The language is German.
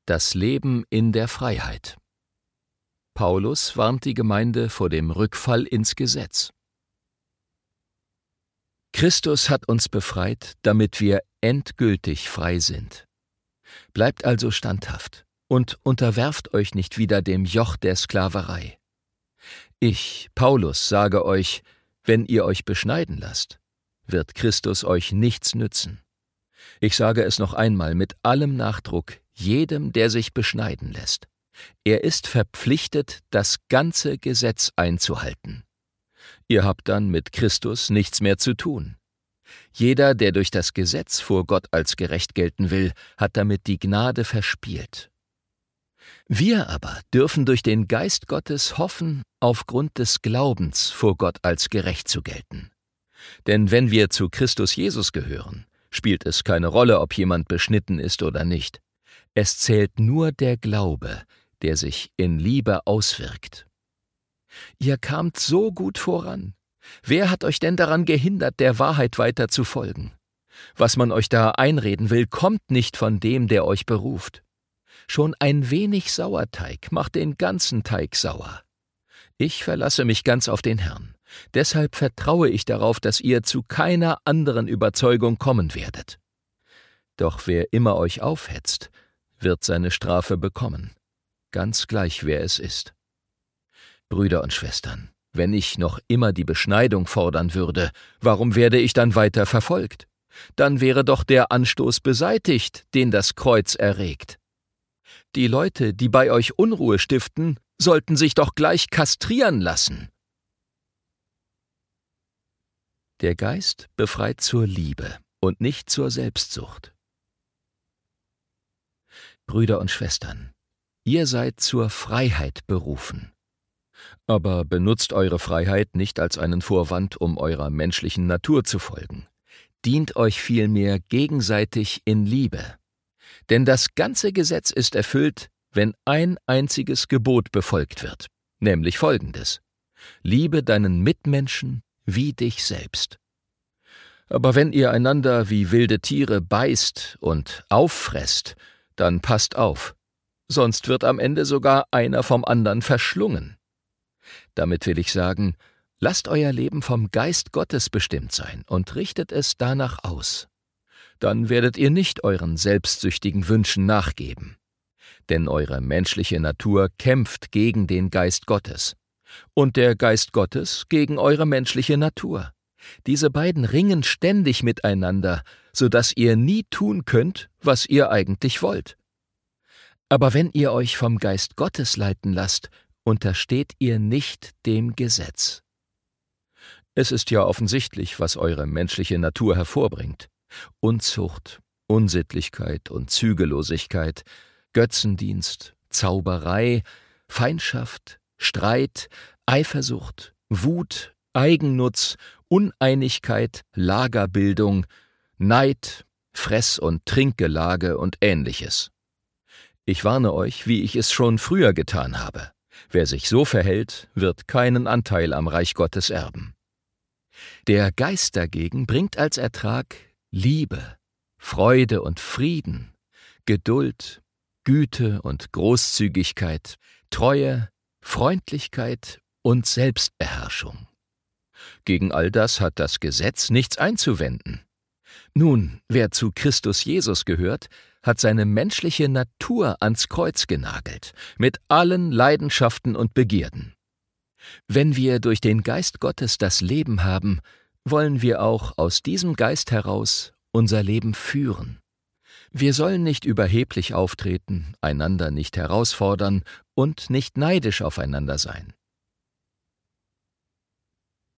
Das Leben in der Freiheit. Paulus warnt die Gemeinde vor dem Rückfall ins Gesetz. Christus hat uns befreit, damit wir endgültig frei sind. Bleibt also standhaft und unterwerft euch nicht wieder dem Joch der Sklaverei. Ich, Paulus, sage euch, wenn ihr euch beschneiden lasst, wird Christus euch nichts nützen. Ich sage es noch einmal mit allem Nachdruck, jedem, der sich beschneiden lässt. Er ist verpflichtet, das ganze Gesetz einzuhalten. Ihr habt dann mit Christus nichts mehr zu tun. Jeder, der durch das Gesetz vor Gott als gerecht gelten will, hat damit die Gnade verspielt. Wir aber dürfen durch den Geist Gottes hoffen, aufgrund des Glaubens vor Gott als gerecht zu gelten. Denn wenn wir zu Christus Jesus gehören, spielt es keine Rolle, ob jemand beschnitten ist oder nicht. Es zählt nur der Glaube, der sich in Liebe auswirkt. Ihr kamt so gut voran. Wer hat euch denn daran gehindert, der Wahrheit weiter zu folgen? Was man euch da einreden will, kommt nicht von dem, der euch beruft. Schon ein wenig Sauerteig macht den ganzen Teig sauer. Ich verlasse mich ganz auf den Herrn. Deshalb vertraue ich darauf, dass ihr zu keiner anderen Überzeugung kommen werdet. Doch wer immer euch aufhetzt, wird seine Strafe bekommen, ganz gleich wer es ist. Brüder und Schwestern, wenn ich noch immer die Beschneidung fordern würde, warum werde ich dann weiter verfolgt? Dann wäre doch der Anstoß beseitigt, den das Kreuz erregt. Die Leute, die bei euch Unruhe stiften, sollten sich doch gleich kastrieren lassen. Der Geist befreit zur Liebe und nicht zur Selbstsucht. Brüder und Schwestern, ihr seid zur Freiheit berufen. Aber benutzt eure Freiheit nicht als einen Vorwand, um eurer menschlichen Natur zu folgen. Dient euch vielmehr gegenseitig in Liebe. Denn das ganze Gesetz ist erfüllt, wenn ein einziges Gebot befolgt wird, nämlich folgendes: Liebe deinen Mitmenschen wie dich selbst. Aber wenn ihr einander wie wilde Tiere beißt und auffresst, dann passt auf, sonst wird am Ende sogar einer vom anderen verschlungen. Damit will ich sagen, lasst euer Leben vom Geist Gottes bestimmt sein und richtet es danach aus. Dann werdet ihr nicht euren selbstsüchtigen Wünschen nachgeben. Denn eure menschliche Natur kämpft gegen den Geist Gottes und der Geist Gottes gegen eure menschliche Natur. Diese beiden ringen ständig miteinander, sodass ihr nie tun könnt, was ihr eigentlich wollt. Aber wenn ihr euch vom Geist Gottes leiten lasst, untersteht ihr nicht dem Gesetz. Es ist ja offensichtlich, was eure menschliche Natur hervorbringt: Unzucht, Unsittlichkeit und Zügellosigkeit, Götzendienst, Zauberei, Feindschaft, Streit, Eifersucht, Wut, Eigennutz, Uneinigkeit, Lagerbildung, Neid, Fress- und Trinkgelage und Ähnliches. Ich warne euch, wie ich es schon früher getan habe. Wer sich so verhält, wird keinen Anteil am Reich Gottes erben. Der Geist dagegen bringt als Ertrag Liebe, Freude und Frieden, Geduld, Güte und Großzügigkeit, Treue, Freundlichkeit und Selbstbeherrschung. Gegen all das hat das Gesetz nichts einzuwenden. Nun, wer zu Christus Jesus gehört, hat seine menschliche Natur ans Kreuz genagelt, mit allen Leidenschaften und Begierden. Wenn wir durch den Geist Gottes das Leben haben, wollen wir auch aus diesem Geist heraus unser Leben führen. Wir sollen nicht überheblich auftreten, einander nicht herausfordern und nicht neidisch aufeinander sein.